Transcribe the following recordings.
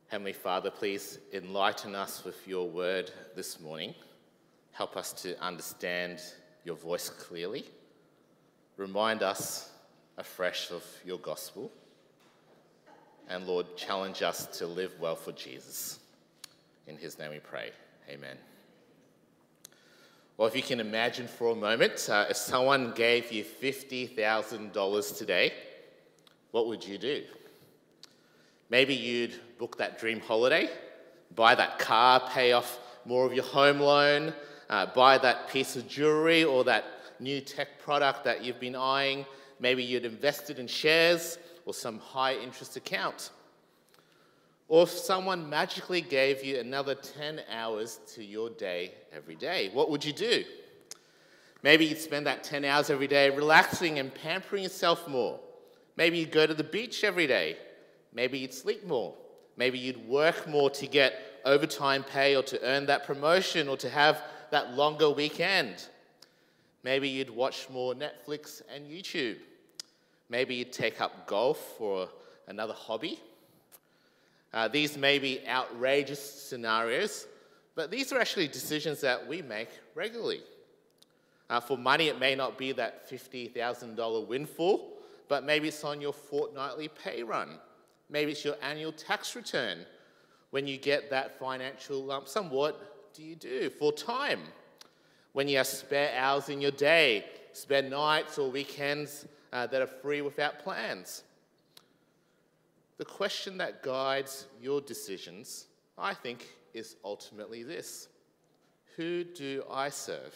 Heavenly Father, please enlighten us with your word this morning. Help us to understand your voice clearly. Remind us afresh of your gospel. And Lord, challenge us to live well for Jesus. In his name we pray. Amen. Well, if you can imagine for a moment, if someone gave you $50,000 today, what would you do? Maybe you'd book that dream holiday, buy that car, pay off more of your home loan, buy that piece of jewelry or that new tech product that you've been eyeing. Maybe you'd invest it in shares or some high-interest account. Or if someone magically gave you another 10 hours to your day every day, what would you do? Maybe you'd spend that 10 hours every day relaxing and pampering yourself more. Maybe you'd go to the beach every day. Maybe you'd sleep more. Maybe you'd work more to get overtime pay or to earn that promotion or to have that longer weekend. Maybe you'd watch more Netflix and YouTube. Maybe you'd take up golf or another hobby. These may be outrageous scenarios, but these are actually decisions that we make regularly. For money, it may not be that $50,000 windfall, but maybe it's on your fortnightly pay run. Maybe it's your annual tax return. When you get that financial lump sum, what do you do for time? When you have spare hours in your day, spare nights or weekends that are free without plans. The question that guides your decisions, I think, is ultimately this. Who do I serve?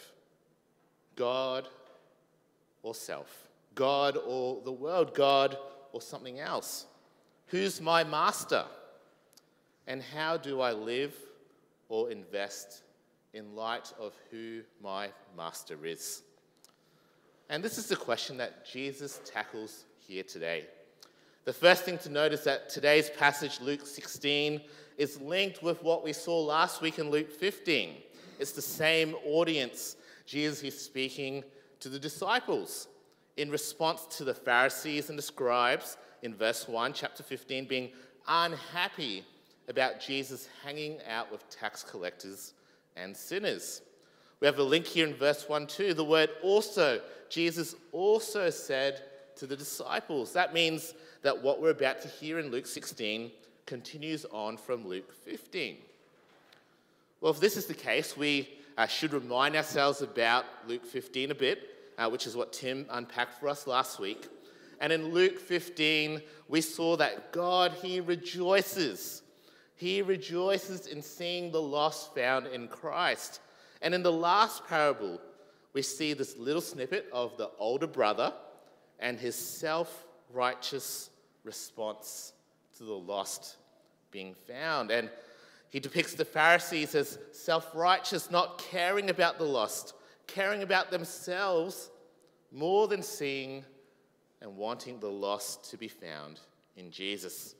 God or self? God or the world? God or something else? Who's my master? And how do I live or invest in light of who my master is? And this is the question that Jesus tackles here today. The first thing to note is that today's passage, Luke 16, is linked with what we saw last week in Luke 15. It's the same audience. Jesus is speaking to the disciples in response to the Pharisees and the scribes in verse 1, chapter 15, being unhappy about Jesus hanging out with tax collectors and sinners. We have a link here in verse 1 too. The word also, Jesus also said to the disciples. That means that what we're about to hear in Luke 16 continues on from Luke 15. Well, if this is the case, we should remind ourselves about Luke 15 a bit, which is what Tim unpacked for us last week. And in Luke 15, we saw that God, he rejoices. He rejoices in seeing the lost found in Christ. And in the last parable, we see this little snippet of the older brother and his self-righteous response to the lost being found. And he depicts the Pharisees as self-righteous, not caring about the lost, caring about themselves more than seeing and wanting the lost to be found in Jesus.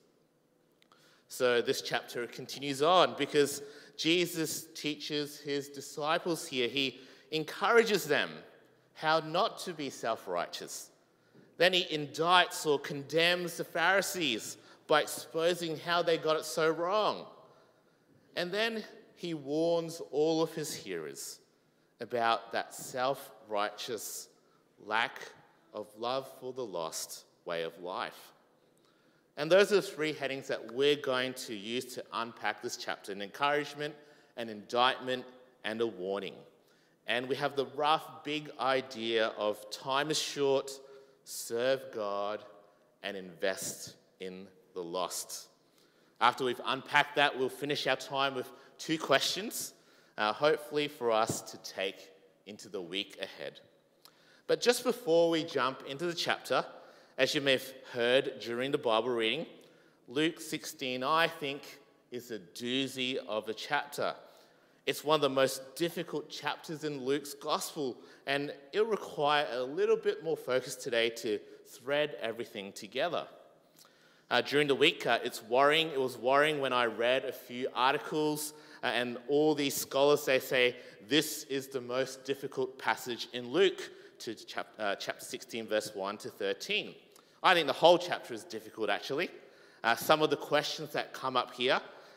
So this chapter continues on because Jesus teaches his disciples here. He encourages them how not to be self-righteous. Then he indicts or condemns the Pharisees by exposing how they got it so wrong. And then he warns all of his hearers about that self-righteous lack of love for the lost way of life. And those are the three headings that we're going to use to unpack this chapter: an encouragement, an indictment, and a warning. And we have the rough, big idea of time is short, serve God, and invest in the lost. After we've unpacked that, we'll finish our time with two questions, hopefully for us to take into the week ahead. But just before we jump into the chapter, as you may have heard during the Bible reading, Luke 16, I think, is a doozy of a chapter. It's one of the most difficult chapters in Luke's gospel, and it'll require a little bit more focus today to thread everything together. During the week, it was worrying when I read a few articles, and all these scholars, they say, this is the most difficult passage in Luke, to chapter 16, verse 1 to 13. I think the whole chapter is difficult, actually. Some of the questions that come up here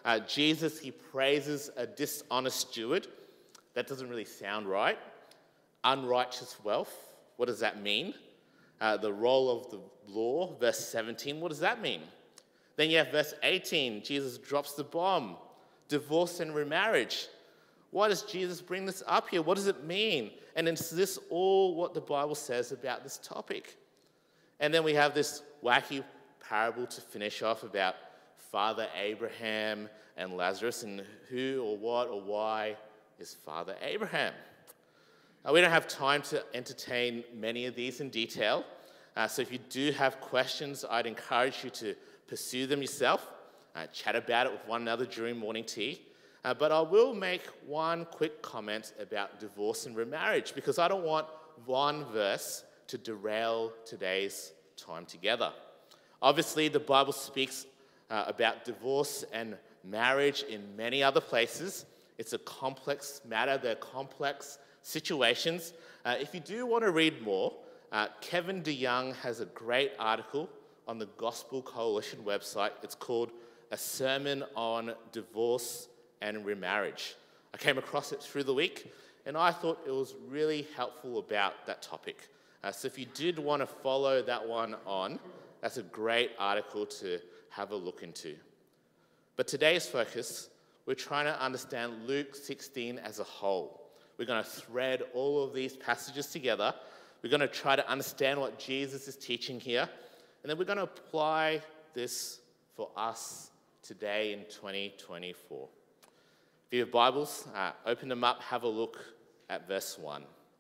Jesus, he praises a dishonest steward. That doesn't really sound right. Unrighteous wealth, what does that mean? The role of the law, verse 17, what does that mean? Then you have verse 18, Jesus drops the bomb, divorce and remarriage. Why does Jesus bring this up here? What does it mean? And is this all what the Bible says about this topic? And then we have this wacky parable to finish off about Father Abraham and Lazarus, and who or what or why is Father Abraham. We don't have time to entertain many of these in detail, so if you do have questions, I'd encourage you to pursue them yourself, chat about it with one another during morning tea. But I will make one quick comment about divorce and remarriage, because I don't want one verse to derail today's time together. Obviously, the Bible speaks about divorce and marriage in many other places. It's a complex matter. They're complex situations. If you do want to read more, Kevin DeYoung has a great article on the Gospel Coalition website. It's called A Sermon on Divorce and Remarriage. I came across it through the week, and I thought it was really helpful about that topic. So if you did want to follow that one on, that's a great article to have a look into. But today's focus, we're trying to understand Luke 16 as a whole. We're going to thread all of these passages together. We're going to try to understand what Jesus is teaching here. And then we're going to apply this for us today in 2024. If you have Bibles, open them up, have a look at verse 1.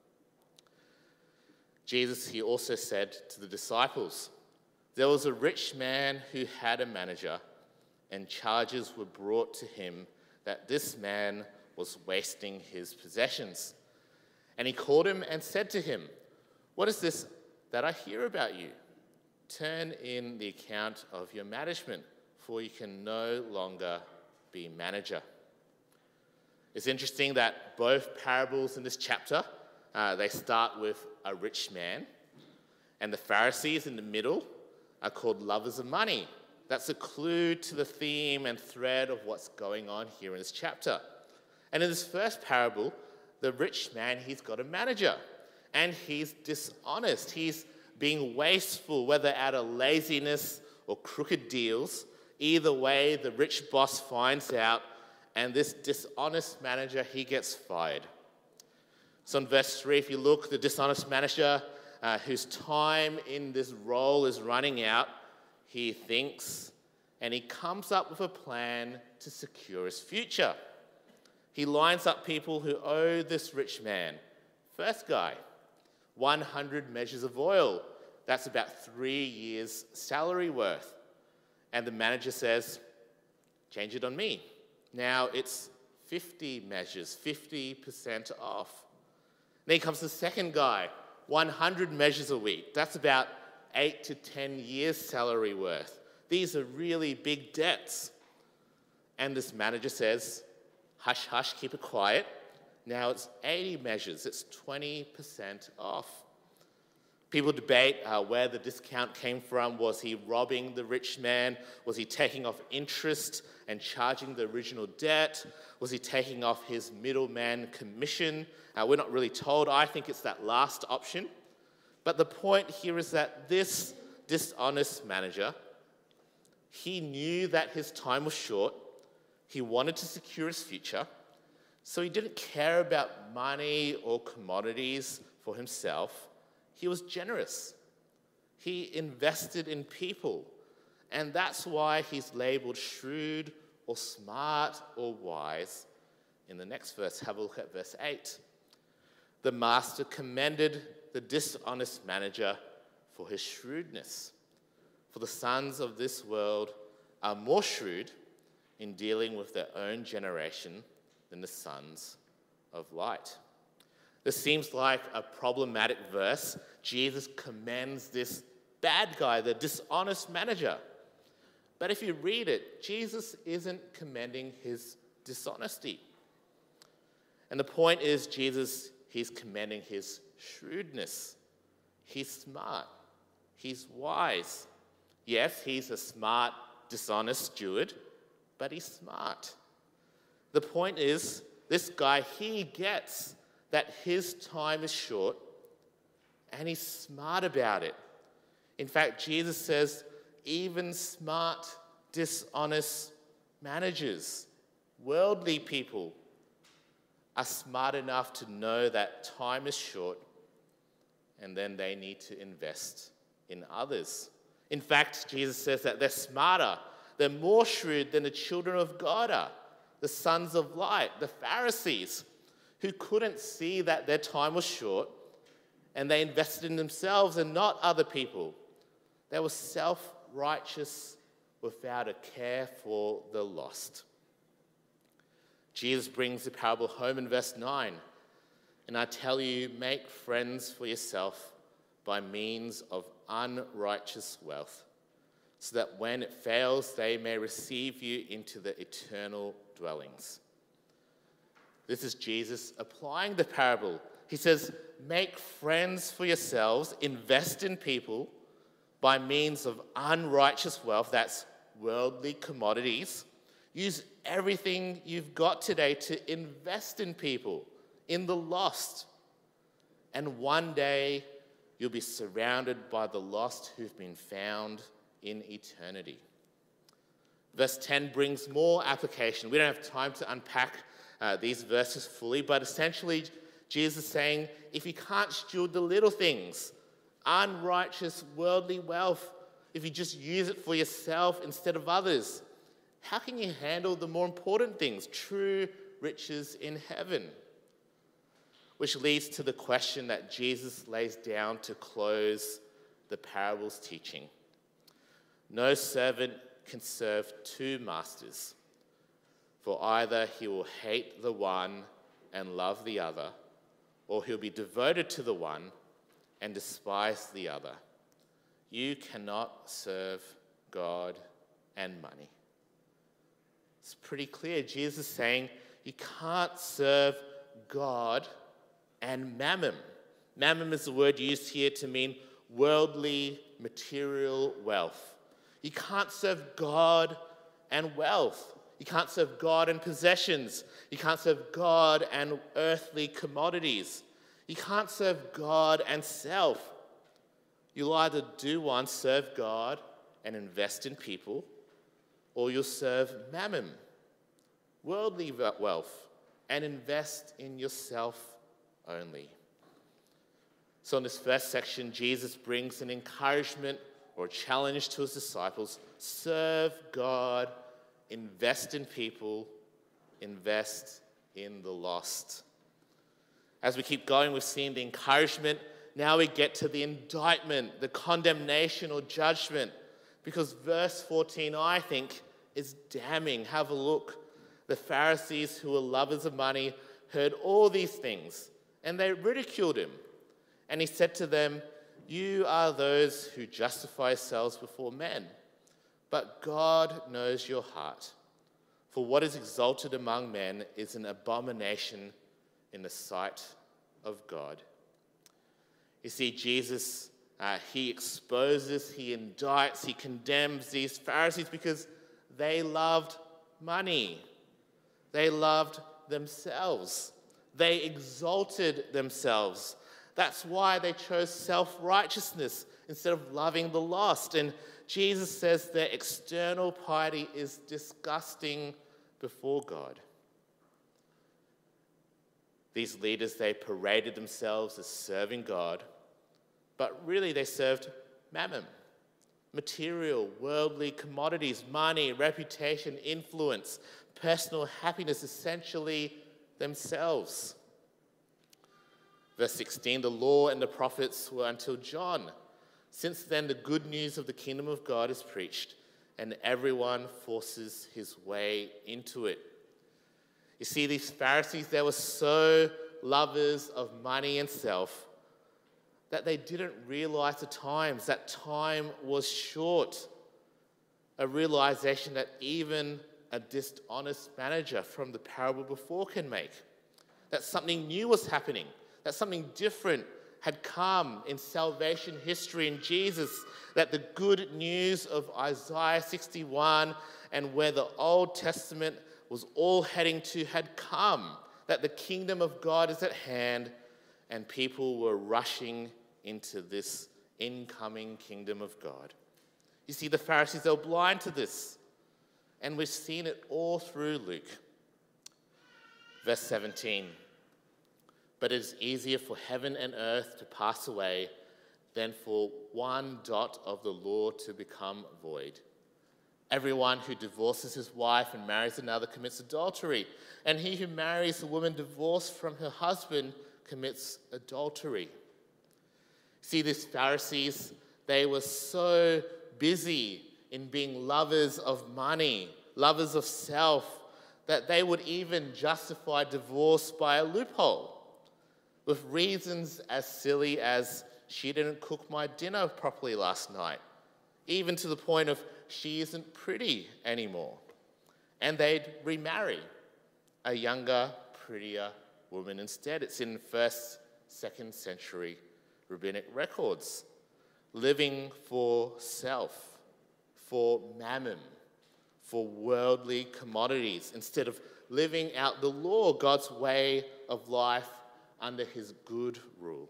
Jesus, he also said to the disciples, "There was a rich man who had a manager, and charges were brought to him that this man was wasting his possessions. And he called him and said to him, 'What is this that I hear about you? Turn in the account of your management, for you can no longer be manager.'" It's interesting that both parables in this chapter, they start with a rich man, and the Pharisees in the middle are called lovers of money. That's a clue to the theme and thread of what's going on here in this chapter. And in this first parable, the rich man, he's got a manager, and he's dishonest. He's being wasteful, whether out of laziness or crooked deals. Either way, the rich boss finds out, and this dishonest manager, he gets fired. So in verse 3, if you look, the dishonest manager whose time in this role is running out, he thinks, and he comes up with a plan to secure his future. He lines up people who owe this rich man. First guy, 100 measures of oil. That's about 3 years' salary worth. And the manager says, "Change it on me." Now it's 50 measures, 50% off. Then comes the second guy, 100 measures a week. That's about 8 to 10 years' salary worth. These are really big debts. And this manager says, "Hush, hush, keep it quiet." Now it's 80 measures. It's 20% off. People debate where the discount came from. Was he robbing the rich man? Was he taking off interest and charging the original debt? Was he taking off his middleman commission? We're not really told. I think it's that last option. But the point here is that this dishonest manager, he knew that his time was short. He wanted to secure his future. So he didn't care about money or commodities for himself. He was generous. He invested in people. And that's why he's labeled shrewd or smart or wise. In the next verse, have a look at verse 8. The master commended the dishonest manager for his shrewdness. For the sons of this world are more shrewd in dealing with their own generation than the sons of light. This seems like a problematic verse. Jesus commends this bad guy, the dishonest manager. But if you read it, Jesus isn't commending his dishonesty. And the point is, he's commending his shrewdness. He's smart. He's wise. Yes, he's a smart, dishonest steward, but he's smart. The point is, this guy, he gets that his time is short, and he's smart about it. In fact, Jesus says, even smart, dishonest managers, worldly people, are smart enough to know that time is short, and then they need to invest in others. In fact, Jesus says that they're smarter, they're more shrewd than the children of God are, the sons of light, the Pharisees, who couldn't see that their time was short, and they invested in themselves and not other people. They were self-righteous without a care for the lost. Jesus brings the parable home in verse 9. And I tell you, make friends for yourself by means of unrighteous wealth, so that when it fails, they may receive you into the eternal dwellings. This is Jesus applying the parable. He says, make friends for yourselves, invest in people by means of unrighteous wealth, that's worldly commodities. Use everything you've got today to invest in people, in the lost. And one day, you'll be surrounded by the lost who've been found in eternity. Verse 10 brings more application. We don't have time to unpack these verses fully, but essentially, Jesus is saying, if you can't steward the little things, unrighteous worldly wealth, if you just use it for yourself instead of others, how can you handle the more important things, true riches in heaven? Which leads to the question that Jesus lays down to close the parable's teaching. No servant can serve two masters, for either he will hate the one and love the other, or he'll be devoted to the one and despise the other. You cannot serve God and money. It's pretty clear. Jesus is saying you can't serve God and mammon. Mammon is the word used here to mean worldly, material wealth. You can't serve God and wealth. You can't serve God and possessions. You can't serve God and earthly commodities. You can't serve God and self. You'll either do one, serve God and invest in people, or you'll serve mammon, worldly wealth, and invest in yourself only. So in this first section, Jesus brings an encouragement or a challenge to his disciples. Serve God, invest in people, invest in the lost. As we keep going, we've seen the encouragement. Now we get to the indictment, the condemnation or judgment, because verse 14, I think, is damning. Have a look. The Pharisees, who were lovers of money, heard all these things, and they ridiculed him. And he said to them, you are those who justify yourselves before men, but God knows your heart. For what is exalted among men is an abomination in the sight of God. You see, Jesus, he exposes, he indicts, he condemns these Pharisees because they loved money. They loved themselves. They exalted themselves. That's why they chose self-righteousness instead of loving the lost. And Jesus says their external piety is disgusting before God. These leaders, they paraded themselves as serving God, but really they served mammon, material, worldly commodities, money, reputation, influence, personal happiness, essentially themselves. Verse 16, the law and the prophets were until John. Since then, the good news of the kingdom of God is preached, and everyone forces his way into it. You see, these Pharisees, they were so lovers of money and self that they didn't realize the times. That time was short. A realization that even a dishonest manager from the parable before can make. That something new was happening. That something different had come in salvation history in Jesus, that the good news of Isaiah 61 and where the Old Testament was all heading to had come, that the kingdom of God is at hand, and people were rushing into this incoming kingdom of God. You see, the Pharisees, they were blind to this, and we've seen it all through Luke. Verse 17, but it is easier for heaven and earth to pass away than for one dot of the law to become void. Everyone who divorces his wife and marries another commits adultery, and he who marries a woman divorced from her husband commits adultery. See, these Pharisees, they were so busy in being lovers of money, lovers of self, that they would even justify divorce by a loophole with reasons as silly as she didn't cook my dinner properly last night, even to the point of she isn't pretty anymore. And they'd remarry a younger, prettier woman instead. It's in 1st, 2nd century rabbinic records. Living for self, for mammon, for worldly commodities, instead of living out the law, God's way of life under his good rule.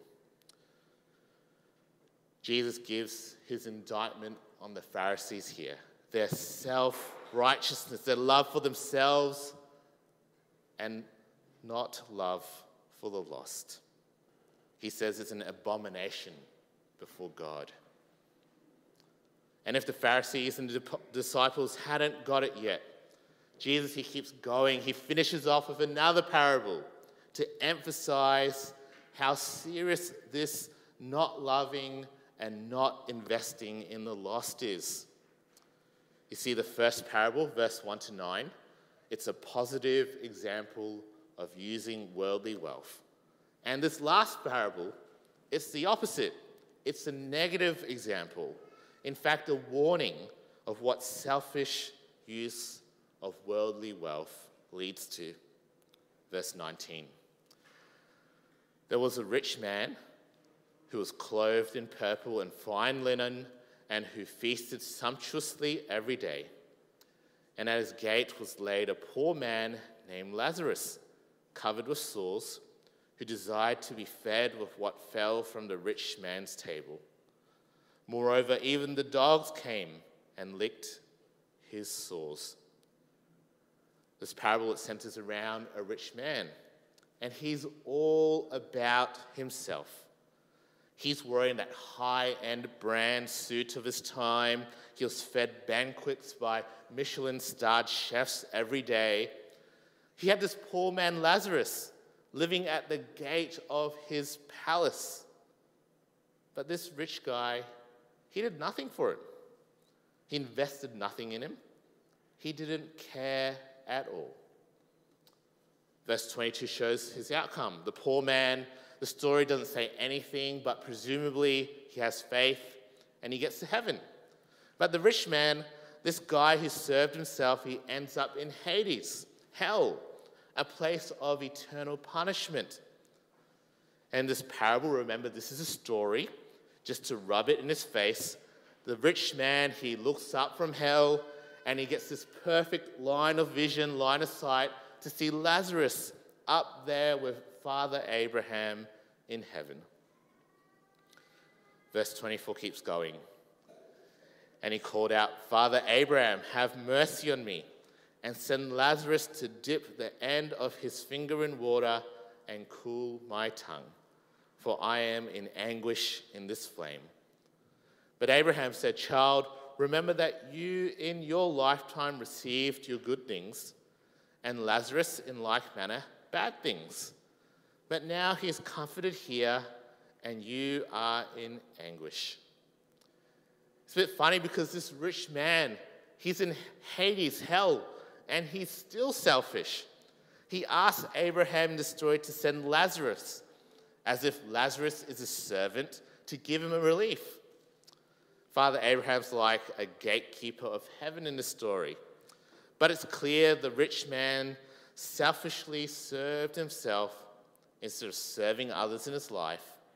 Jesus gives his indictment on the Pharisees here. Their self-righteousness, their love for themselves, and not love for the lost. He says it's an abomination before God. And if the Pharisees and the disciples hadn't got it yet, Jesus, he keeps going. He finishes off with another parable to emphasize how serious this not loving and not investing in the lost is. You see, the first parable, verse 1 to 9, it's a positive example of using worldly wealth. And this last parable, it's the opposite. It's a negative example. In fact, a warning of what selfish use of worldly wealth leads to. Verse 19. There was a rich man who was clothed in purple and fine linen and who feasted sumptuously every day. And at his gate was laid a poor man named Lazarus, covered with sores, who desired to be fed with what fell from the rich man's table. Moreover, even the dogs came and licked his sores. This parable, it centers around a rich man, and he's all about himself. He's wearing that high-end brand suit of his time. He was fed banquets by Michelin-starred chefs every day. He had this poor man, Lazarus, living at the gate of his palace. But this rich guy, he did nothing for it. He invested nothing in him. He didn't care at all. Verse 22 shows his outcome. The poor man, the story doesn't say anything, but presumably he has faith and he gets to heaven. But the rich man, this guy who served himself, he ends up in Hades, hell, a place of eternal punishment. And this parable, remember, this is a story, just to rub it in his face. The rich man, he looks up from hell and he gets this perfect line of vision, line of sight, to see Lazarus up there with Father Abraham in heaven. Verse 24 keeps going. And he called out, Father Abraham, have mercy on me, and send Lazarus to dip the end of his finger in water and cool my tongue, for I am in anguish in this flame. But Abraham said, Child, remember that you in your lifetime received your good things, and Lazarus in like manner bad things. But now he is comforted here, and you are in anguish. It's a bit funny because this rich man, he's in Hades, hell, and he's still selfish. He asks Abraham in the story to send Lazarus, as if Lazarus is a servant to give him a relief. Father Abraham's like a gatekeeper of heaven in the story. But it's clear the rich man selfishly served himself instead of serving others in his life.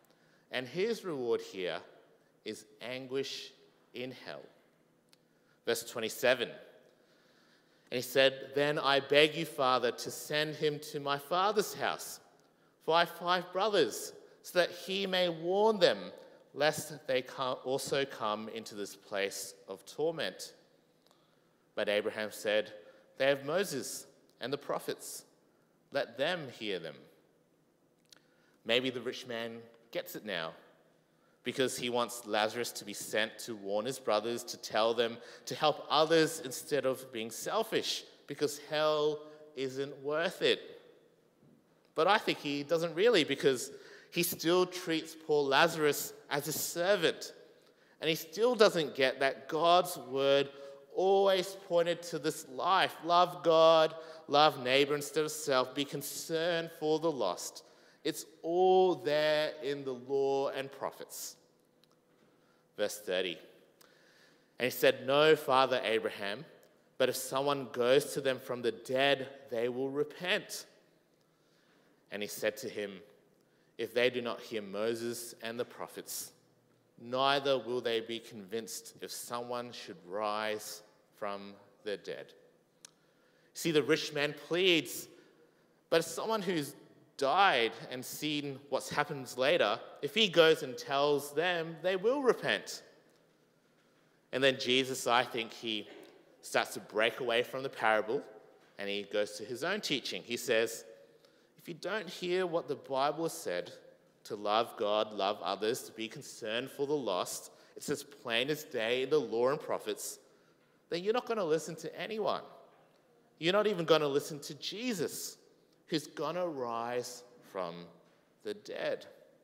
And his reward here is anguish in hell. Verse 27. And he said, "Then I beg you, Father, to send him to my father's house, for I have 5 brothers, so that he may warn them, lest they also come into this place of torment." But Abraham said, "They have Moses and the prophets. Let them hear them." Maybe the rich man gets it now, because he wants Lazarus to be sent to warn his brothers, to tell them to help others instead of being selfish, because hell isn't worth it. But I think he doesn't really, because he still treats poor Lazarus as a servant. And he still doesn't get that God's word always pointed to this life. Love God, love neighbor instead of self, be concerned for the lost. It's all there in the law and prophets. Verse 30. And he said, "No, Father Abraham, but if someone goes to them from the dead, they will repent." And he said to him, "If they do not hear Moses and the prophets, neither will they be convinced if someone should rise from the dead." See, the rich man pleads, but someone who's died and seen what happens later, if he goes and tells them, they will repent. And then Jesus, I think, he starts to break away from the parable and he goes to his own teaching. He says, if you don't hear what the Bible has said, to love God, love others, to be concerned for the lost, it's as plain as day in the law and prophets, then you're not going to listen to anyone. You're not even going to listen to Jesus, who's going to rise from the dead.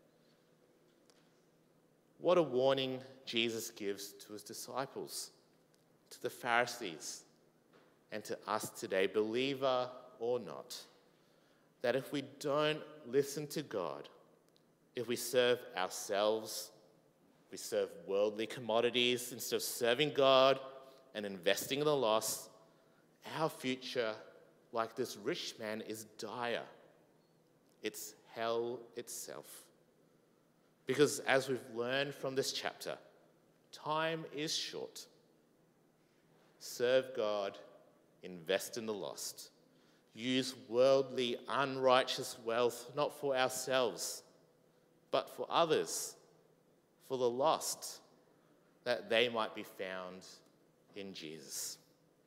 What a warning Jesus gives to his disciples, to the Pharisees, and to us today, believer or not, that if we don't listen to God, if we serve ourselves, we serve worldly commodities instead of serving God and investing in the lost, our future, like this rich man, is dire. It's hell itself. Because as we've learned from this chapter, time is short. Serve God, invest in the lost. Use worldly, unrighteous wealth not for ourselves, but for others, for the lost, that they might be found in Jesus.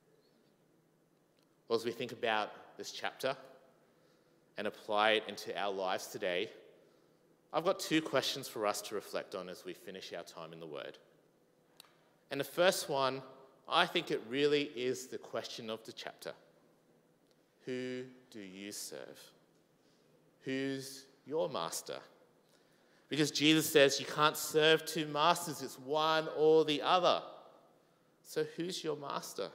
Well, as we think about this chapter and apply it into our lives today, I've got 2 questions for us to reflect on as we finish our time in the Word. And the first one, I think it really is the question of the chapter. Who do you serve? Who's your master? Because Jesus says you can't serve 2 masters, it's one or the other. So who's your master?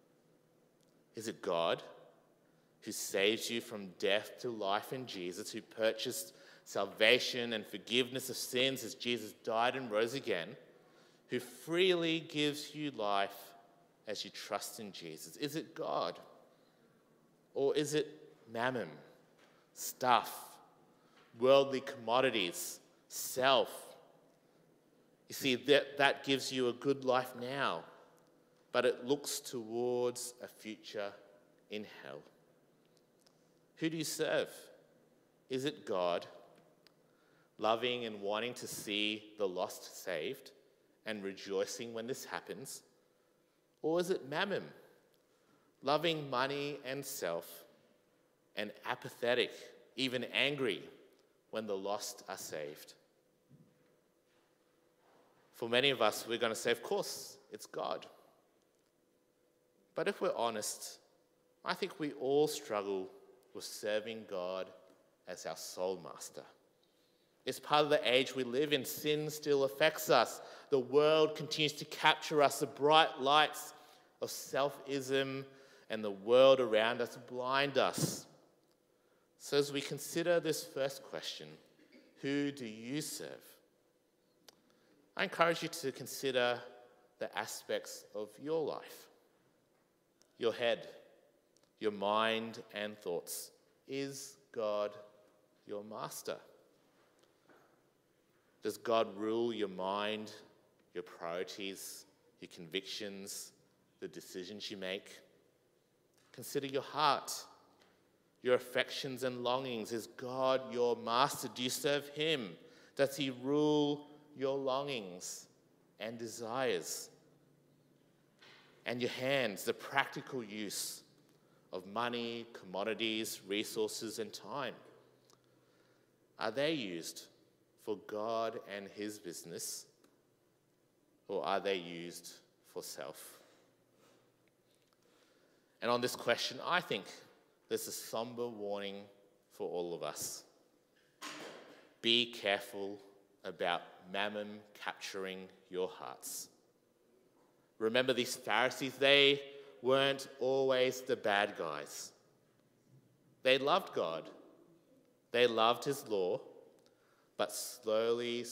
Is it God, who saves you from death to life in Jesus, who purchased salvation and forgiveness of sins as Jesus died and rose again, who freely gives you life as you trust in Jesus? Is it God? Or is it mammon, stuff, worldly commodities, self? You see, that gives you a good life now, but it looks towards a future in hell. Who do you serve? Is it God, loving and wanting to see the lost saved and rejoicing when this happens? Or is it mammon, loving money and self, and apathetic, even angry, when the lost are saved? For many of us, we're going to say, of course, it's God. But if we're honest, I think we all struggle with serving God as our sole master. It's part of the age we live in. Sin still affects us. The world continues to capture us. The bright lights of selfism and the world around us blind us. So as we consider this first question, who do you serve? I encourage you to consider the aspects of your life. Your head, your mind and thoughts. Is God your master? Does God rule your mind, your priorities, your convictions, the decisions you make? Consider your heart, your affections and longings. Is God your master? Do you serve him? Does he rule your longings and desires? And your hands, the practical use of money, commodities, resources, and time. Are they used for God and his business, or are they used for self? And on this question, I think there's a somber warning for all of us. Be careful about mammon capturing your hearts. Remember, these Pharisees, they weren't always the bad guys. They loved God. They loved his law, but slowly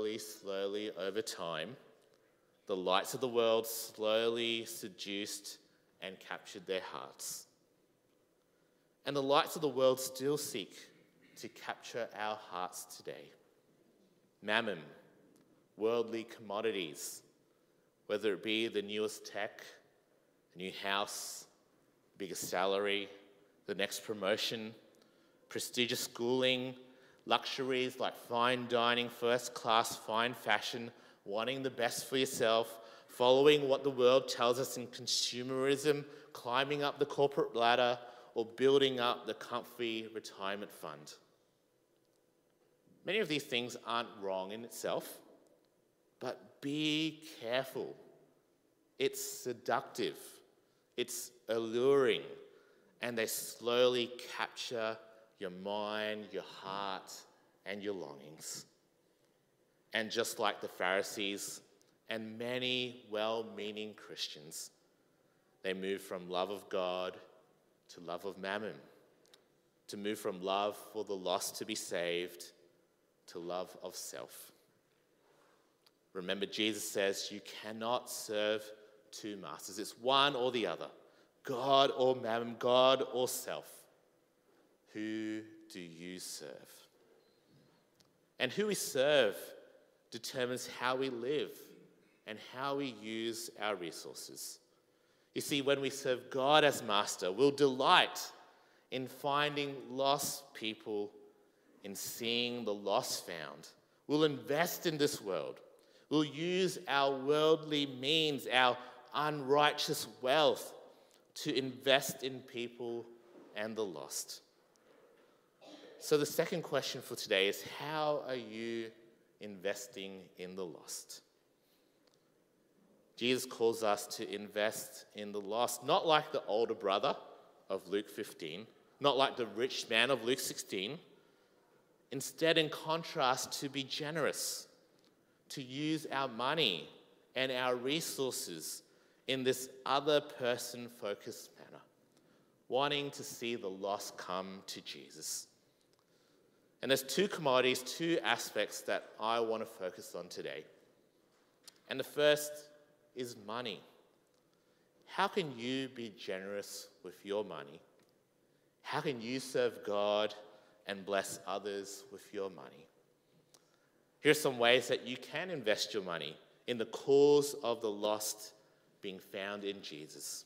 over time, the lights of the world slowly seduced and captured their hearts. And the lights of the world still seek to capture our hearts today. Mammon, worldly commodities, whether it be the newest tech, a new house, bigger salary, the next promotion, prestigious schooling, luxuries like fine dining, first class, fine fashion, wanting the best for yourself, following what the world tells us in consumerism, climbing up the corporate ladder, or building up the comfy retirement fund. Many of these things aren't wrong in itself, but be careful. It's seductive, it's alluring, and they slowly capture your mind, your heart, and your longings. And just like the Pharisees and many well-meaning Christians, they move from love of God to love of mammon, to move from love for the lost to be saved to love of self. Remember, Jesus says you cannot serve two masters. It's one or the other, God or mammon, God or self. Who do you serve? And who we serve determines how we live and how we use our resources. You see, when we serve God as master, we'll delight in finding lost people, in seeing the lost found. We'll invest in this world. We'll use our worldly means, our unrighteous wealth, to invest in people and the lost. So the second question for today is, how are you investing in the lost? Jesus calls us to invest in the lost, not like the older brother of Luke 15, not like the rich man of Luke 16. Instead, in contrast, to be generous, to use our money and our resources in this other person-focused manner, wanting to see the lost come to Jesus. And there's two commodities, two aspects that I want to focus on today. And the first is money. How can you be generous with your money? How can you serve God and bless others with your money? Here's some ways that you can invest your money in the cause of the lost being found in Jesus.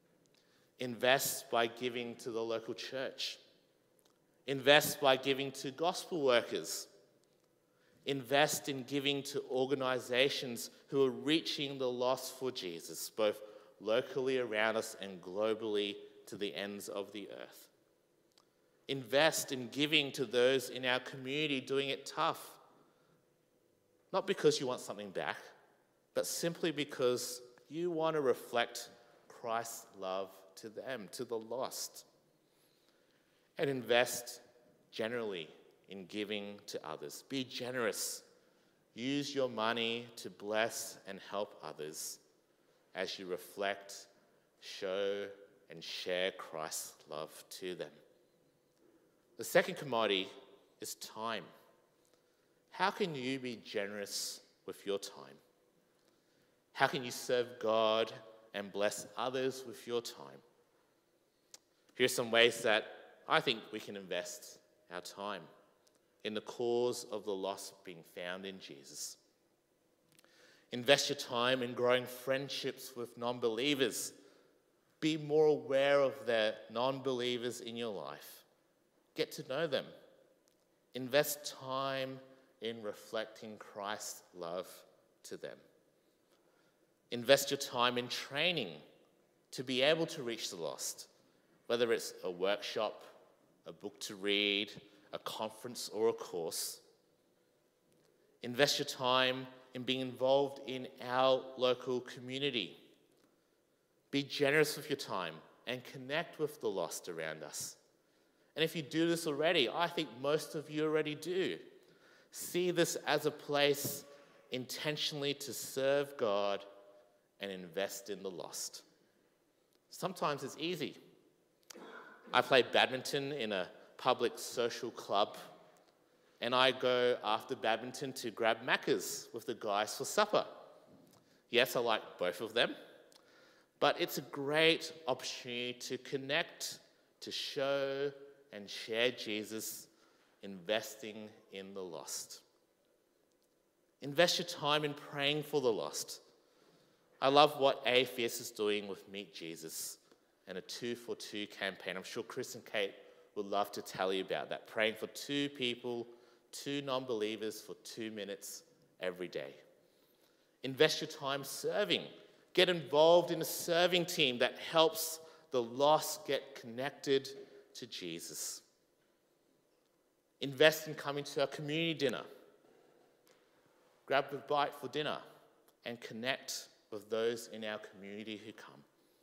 Invest by giving to the local church. Invest by giving to gospel workers. Invest in giving to organizations who are reaching the lost for Jesus, both locally around us and globally to the ends of the earth. Invest in giving to those in our community doing it tough. Not because you want something back, but simply because you want to reflect Christ's love to them, to the lost. And invest generally in giving to others. Be generous. Use your money to bless and help others as you reflect, show, and share Christ's love to them. The second commodity is time. How can you be generous with your time? How can you serve God and bless others with your time? Here's some ways that I think we can invest our time. in the cause of the lost being found in Jesus. Invest your time in growing friendships with non-believers. Be more aware of the non-believers in your life. Get to know them. Invest time in reflecting Christ's love to them. Invest your time in training to be able to reach the lost, whether it's a workshop, a book to read, a conference, or a course. Invest your time in being involved in our local community. Be generous with your time and connect with the lost around us. And if you do this already, I think most of you already do. See this as a place intentionally to serve God and invest in the lost. Sometimes it's easy. I play badminton in a public social club, and I go after badminton to grab Macca's with the guys for supper. Yes, I like both of them, but it's a great opportunity to connect, to show and share Jesus, investing in the lost. Invest your time in praying for the lost. I love what A Fierce is doing with Meet Jesus and a 2-for-2 campaign. I'm sure Chris and Kate would love to tell you about that. Praying for 2 people, 2 non-believers for 2 minutes every day. Invest your time serving. Get involved in a serving team that helps the lost get connected to Jesus. Invest in coming to our community dinner. Grab a bite for dinner and connect with those in our community who come.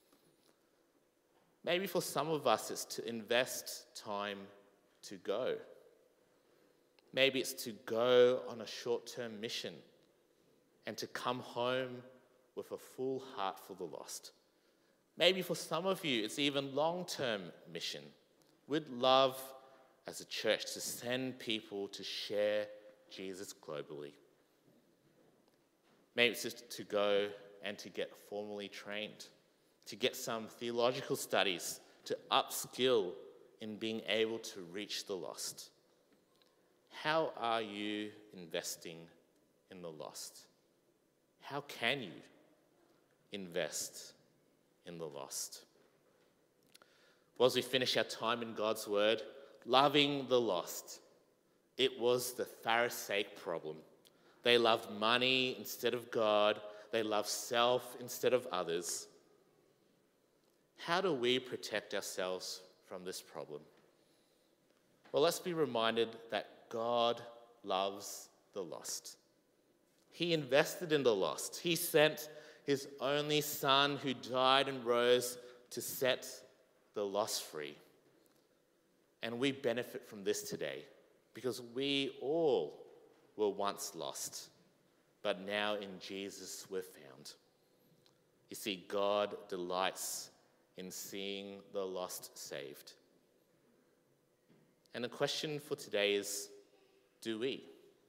Maybe for some of us it's to invest time to go. Maybe it's to go on a short-term mission and to come home with a full heart for the lost. Maybe for some of you it's even long-term mission. We'd love as a church to send people to share Jesus globally. Maybe it's just to go and to get formally trained, to get some theological studies, to upskill in being able to reach the lost. How are you investing in the lost? How can you invest in the lost? Well, as we finish our time in God's word, loving the lost, it was the Pharisaic problem. They loved money instead of God. They loved self instead of others. How do we protect ourselves from this problem? Well, let's be reminded that God loves the lost. He invested in the lost. He sent his only Son who died and rose to set the lost free. And we benefit from this today because we all were once lost, but now in Jesus we're found. You see, God delights in seeing the lost saved. And the question for today is, do we?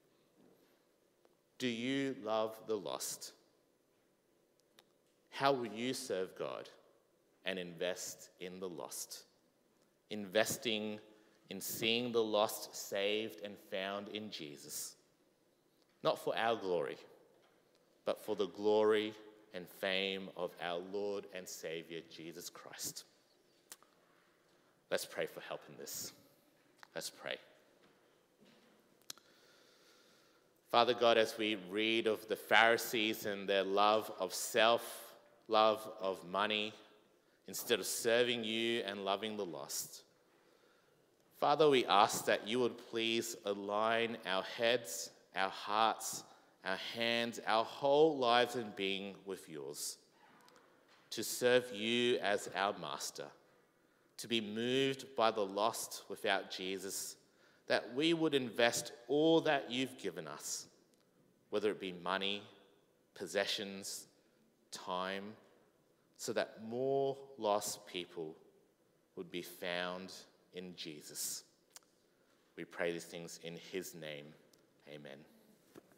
Do you love the lost? How will you serve God and invest in the lost? Investing in seeing the lost saved and found in Jesus. Not for our glory, but for the glory and fame of our Lord and Savior, Jesus Christ. Let's pray for help in this. Let's pray. Father God, as we read of the Pharisees and their love of self, love of money, instead of serving you and loving the lost, Father, we ask that you would please align our heads, our hearts, our hands, our whole lives and being with yours, to serve you as our master, to be moved by the lost without Jesus, that we would invest all that you've given us, whether it be money, possessions, time, so that more lost people would be found in Jesus. We pray these things in his name. Amen.